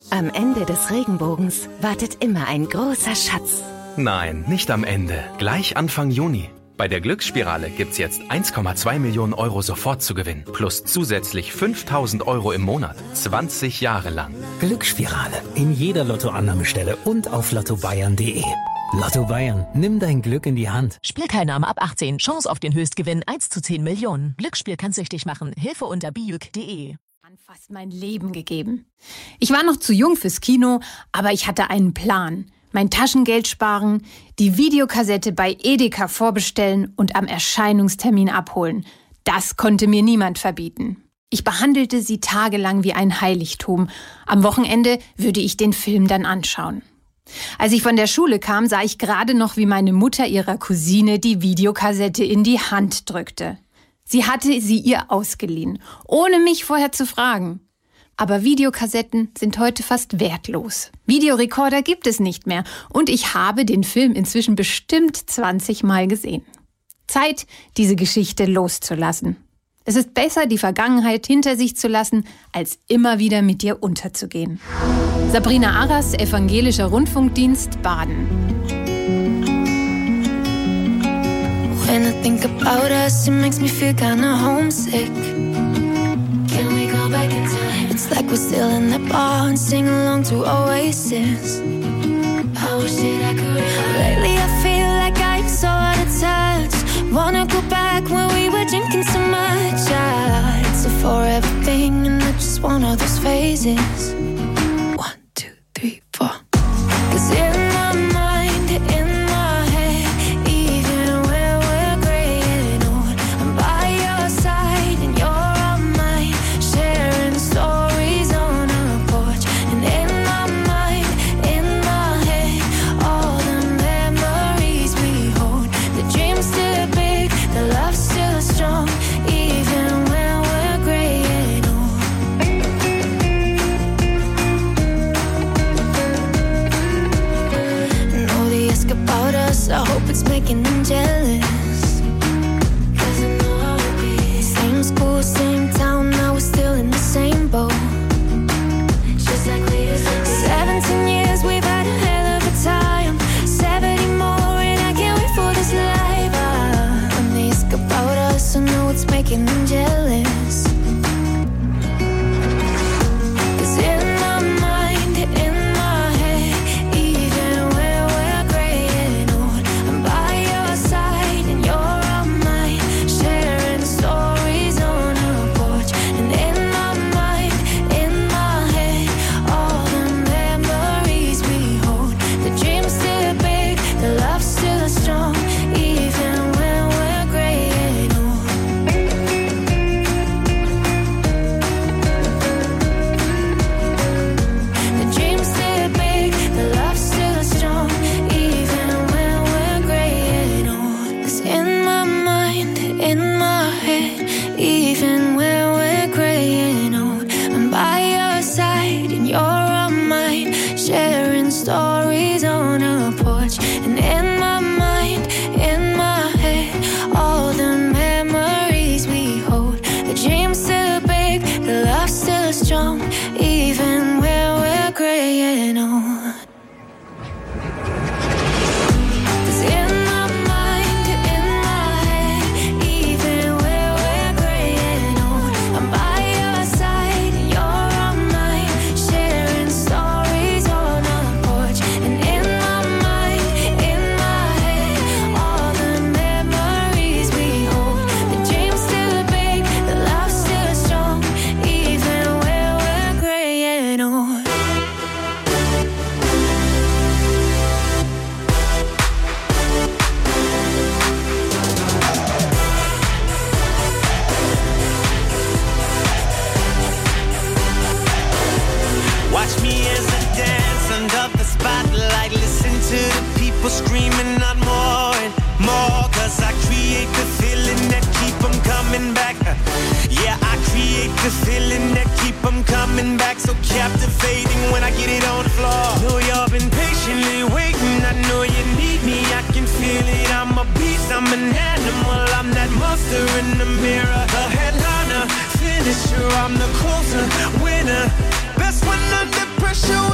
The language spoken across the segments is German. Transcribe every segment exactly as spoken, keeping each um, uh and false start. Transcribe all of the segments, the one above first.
Am Ende des Regenbogens wartet immer ein großer Schatz. Nein, nicht am Ende. Gleich Anfang Juni. Bei der Glücksspirale gibt's jetzt eins Komma zwei Millionen Euro sofort zu gewinnen. Plus zusätzlich fünftausend Euro im Monat. zwanzig Jahre lang. Glücksspirale. In jeder Lottoannahmestelle und auf lotto bayern punkt de. Lotto Bayern. Nimm dein Glück in die Hand. Spielteilnahme ab achtzehn. Chance auf den Höchstgewinn eins zu zehn Millionen. Glücksspiel kann süchtig machen. Hilfe unter bijuk punkt de. Fast mein Leben gegeben. Ich war noch zu jung fürs Kino, aber ich hatte einen Plan. Mein Taschengeld sparen, die Videokassette bei Edeka vorbestellen und am Erscheinungstermin abholen. Das konnte mir niemand verbieten. Ich behandelte sie tagelang wie ein Heiligtum. Am Wochenende würde ich den Film dann anschauen. Als ich von der Schule kam, sah ich gerade noch, wie meine Mutter ihrer Cousine die Videokassette in die Hand drückte. Sie hatte sie ihr ausgeliehen, ohne mich vorher zu fragen. Aber Videokassetten sind heute fast wertlos. Videorekorder gibt es nicht mehr und ich habe den Film inzwischen bestimmt zwanzig Mal gesehen. Zeit, diese Geschichte loszulassen. Es ist besser, die Vergangenheit hinter sich zu lassen, als immer wieder mit ihr unterzugehen. Sabrina Arras, Evangelischer Rundfunkdienst, Baden. When I think about us, it makes me feel kinda homesick. Can we go back in time? It's like we're still in the bar and sing along to Oasis. I wish that I could. Lately I feel like I'm so out of touch. Wanna go back when we were drinking so much. Ah, it's a forever thing and I just want all those phases. One, two, three, four. 'Cause in my mind, in I hope it's making them jealous. 'Cause I know how it be. Same school, same town, now we're still in the same boat. Just like we used to be. Seventeen years, we've had a hell of a time. Seventy more and I can't wait for this life. Ah, when they ask about us, I know it's making them jealous. 'Cause in my mind, in my head, even where we're graying old, I'm by your side and you're on mine, sharing stories on a porch. And in my mind, in my head, all the memories we hold. The dream's still big, the love's still strong, even when we're graying old. The dream's still big, the love's still strong, even when we're graying old. 'Cause in my mind, in my head, even when we're graying old, I'm by your side and you're on mine, sharing stories on a porch. And in my mind, in my head, all the memories we hold. The dream's still big, the love's still strong, even when we're graying old. 'Cause in my mind, in my head, even where we're graying old, I'm by your side and you're on mine, sharing stories on a porch. And in my mind, in my head, all the memories we hold. The dream's still big, the love's still strong, even where we're graying old. Watch me as I dance under the spotlight. Listen to the people screaming out more and more. 'Cause I create the feeling that keep them coming back. Yeah, I create the feeling that keep them coming back. So captivating when I get it on the floor. Know y'all been patiently waiting. I know you need me, I can feel it. I'm a beast, I'm an animal. I'm that monster in the mirror. The headliner, finisher, I'm the closer, winner. Best when under pressure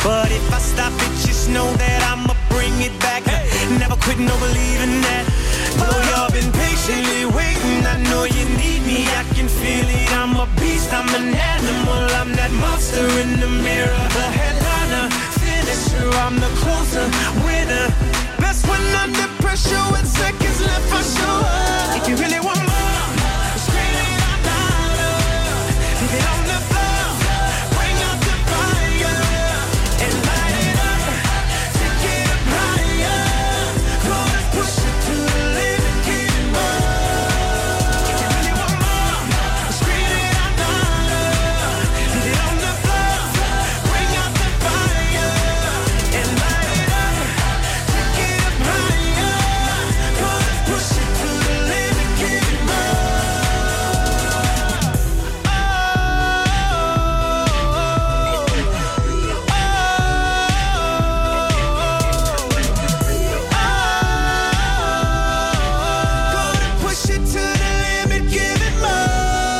But if I stop it, just know that I'ma bring it back. Never quit, no believing that. Though you've been patiently waiting, I know you need me, I can feel it. I'm a beast, I'm an animal, I'm that monster in the mirror. The headliner, finisher, I'm the closer, winner. Best when under pressure, with seconds left, I show up. If you really want more, scream it out louder. Leave it on the floor, bring out the fire, and light it up, take it up higher. Gonna push it to the limit, give it more. If you really want more, scream it out louder. Leave it on the floor, bring out the fire, and light it up, take it up higher. Gonna push it to the limit, give it more. Gonna push it to the limit, give it more.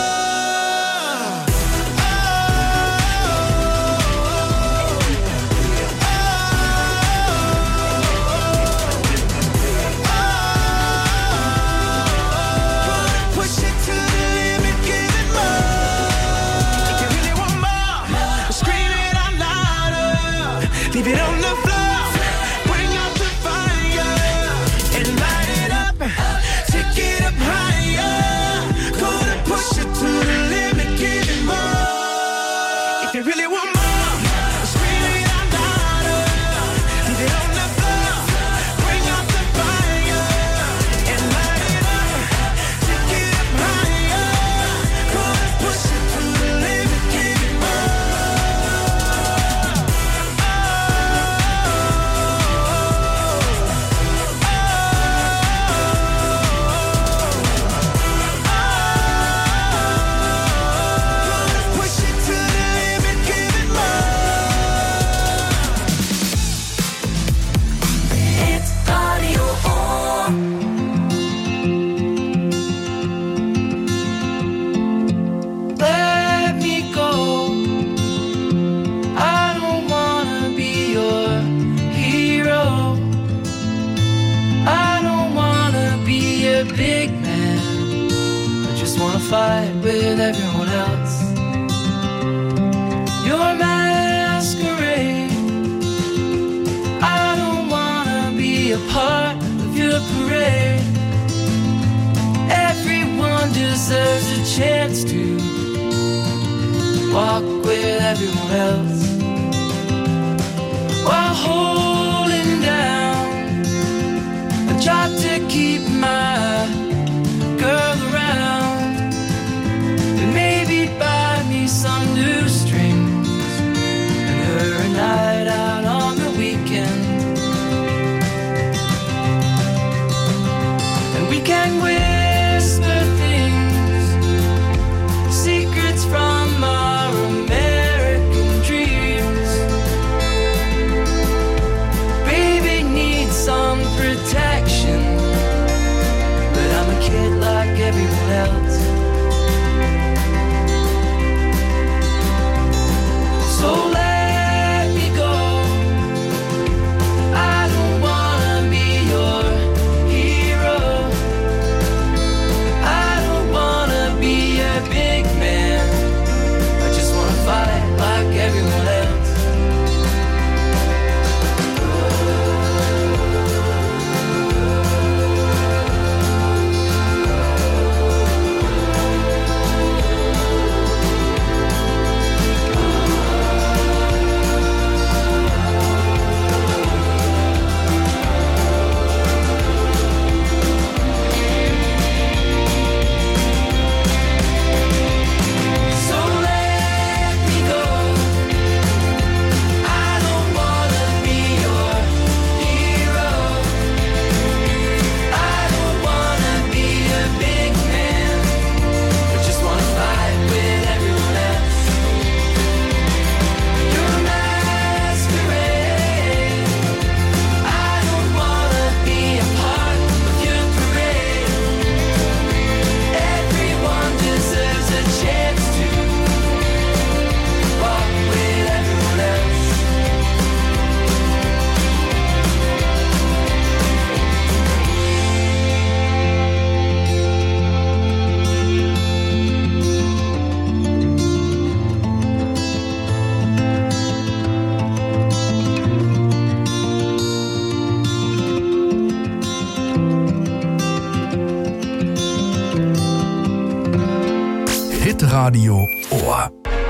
Gonna push it to the limit, give it more. If you really want more, scream it out louder. Leave it on the floor, bring out the fire, and light it up, take it up higher. Gonna push it to the limit, give it more. If you really want more, scream it out louder. Leave it on the floor, bring out the fire, and light it up, take it up higher. Gonna push it to the limit, give it more. Gonna push it to the limit, give it more. It's audio on. Let me go. I don't wanna be your hero. I don't wanna be a big man. I just wanna fight with everyone else. Your masquerade. I don't wanna be a part of your parade. Everyone deserves a chance to walk with everyone else while holding down a job to keep my girl around, and maybe buy me some new strings and her a night out on the weekend. And we can whisper things, secrets from our American dream. Radio Ohr.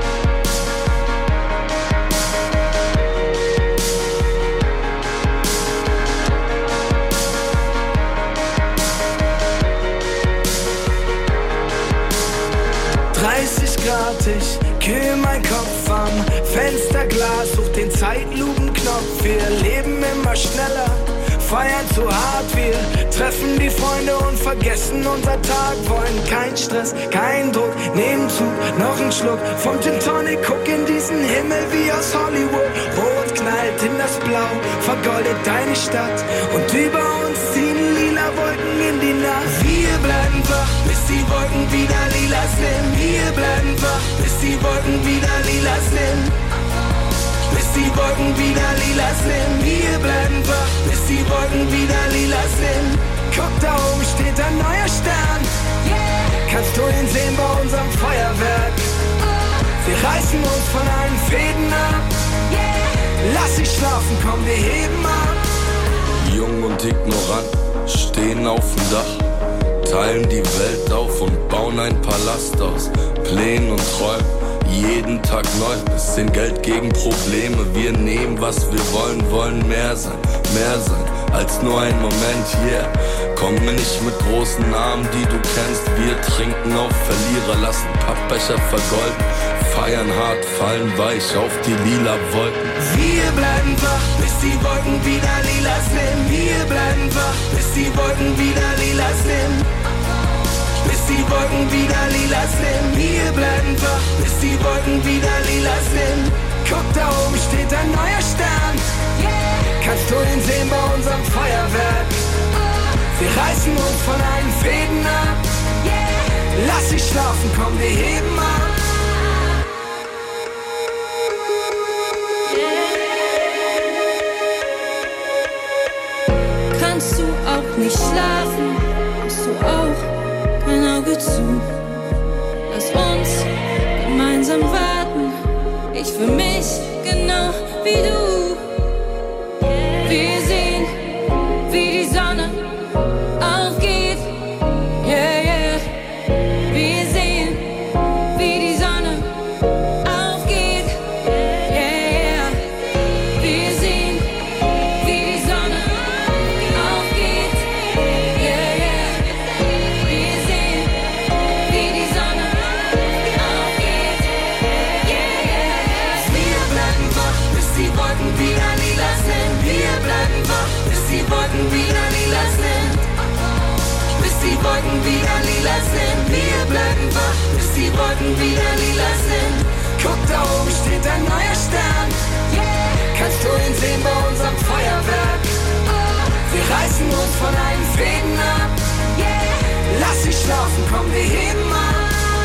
dreißig Grad, ich kühl mein Kopf am Fensterglas, such den Zeitlupenknopf. Wir leben immer schneller, feiern zu hart. Wir treffen die Freunde und vergessen unser Tag. Wollen kein Stress, kein Druck, nehmen Zug, noch ein Schluck vom Gin Tonic. Guck in diesen Himmel wie aus Hollywood. Rot knallt in das Blau, vergoldet deine Stadt. Und über uns ziehen lila Wolken in die Nacht. Wir bleiben wach, bis die Wolken wieder lila sind. Wir bleiben wach, bis die Wolken wieder lila sind. Bis die Wolken wieder lila sind. Wir bleiben wach, bis die Wolken wieder lila sind. Guck, da oben steht ein neuer Stern. Kannst du ihn sehen bei unserem Feuerwerk? Wir reißen uns von allen Fäden ab. Lass dich schlafen, komm, wir heben ab. Jung und ignorant, stehen auf dem Dach, teilen die Welt auf und bauen ein Palast aus Plänen und Träumen. Jeden Tag neu, bisschen Geld gegen Probleme. Wir nehmen, was wir wollen, wollen mehr sein, mehr sein als nur ein Moment, yeah. Komm mir nicht mit großen Namen, die du kennst. Wir trinken auf Verlierer, lassen Pappbecher vergolden. Feiern hart, fallen weich auf die lila Wolken. Wir bleiben wach, bis die Wolken wieder lila sind. Wir bleiben wach, bis die Wolken wieder lila sind. Bis die Wolken wieder lila sind. Wir bleiben wach, bis die Wolken wieder lila sind. Guck, da oben steht ein neuer Stern. Kannst du ihn sehen bei unserem Feuerwerk? Wir reißen uns von allen Fäden ab. Lass dich schlafen, komm, wir heben ab. Kannst du auch nicht schlafen? Hast du auch kein Auge zu? Lass uns gemeinsam warten. Ich für mich genau wie du. Wir sehen, wie die Sonne aufgeht. Yeah, yeah. Wir sehen, wie die Sonne aufgeht. Yeah, yeah. Wir sehen, wie die Sonne aufgeht. Yeah, yeah. Wir sehen, wie die Sonne aufgeht. Yeah, yeah. Wir bleiben wach, bis die Wolken wieder lila sind. Wir bleiben wach, bis die Wolken wieder lila sind. Bis die Wolken wieder lila sind. Wir bleiben wach, bis die Wolken wieder lila sind. Guck, da oben steht ein neuer Stern. Kannst du ihn sehen bei unserem Feuerwerk? Wir reißen uns von allen Fäden ab. Lass dich schlafen, komm, wir heben ab.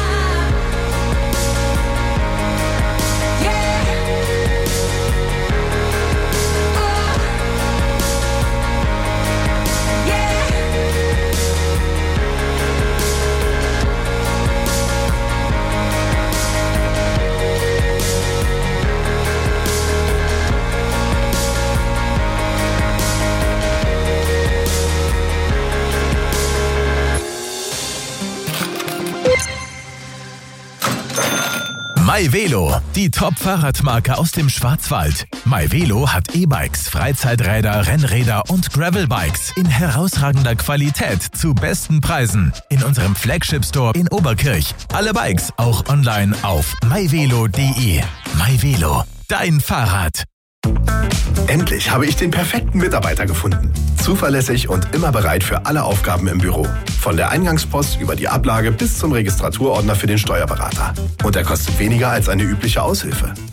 MyVelo, die Top-Fahrradmarke aus dem Schwarzwald. MyVelo hat E-Bikes, Freizeiträder, Rennräder und Gravelbikes in herausragender Qualität zu besten Preisen. In unserem Flagship-Store in Oberkirch. Alle Bikes auch online auf myvelo punkt de. MyVelo, dein Fahrrad. Endlich habe ich den perfekten Mitarbeiter gefunden. Zuverlässig und immer bereit für alle Aufgaben im Büro. Von der Eingangspost über die Ablage bis zum Registraturordner für den Steuerberater. Und er kostet weniger als eine übliche Aushilfe.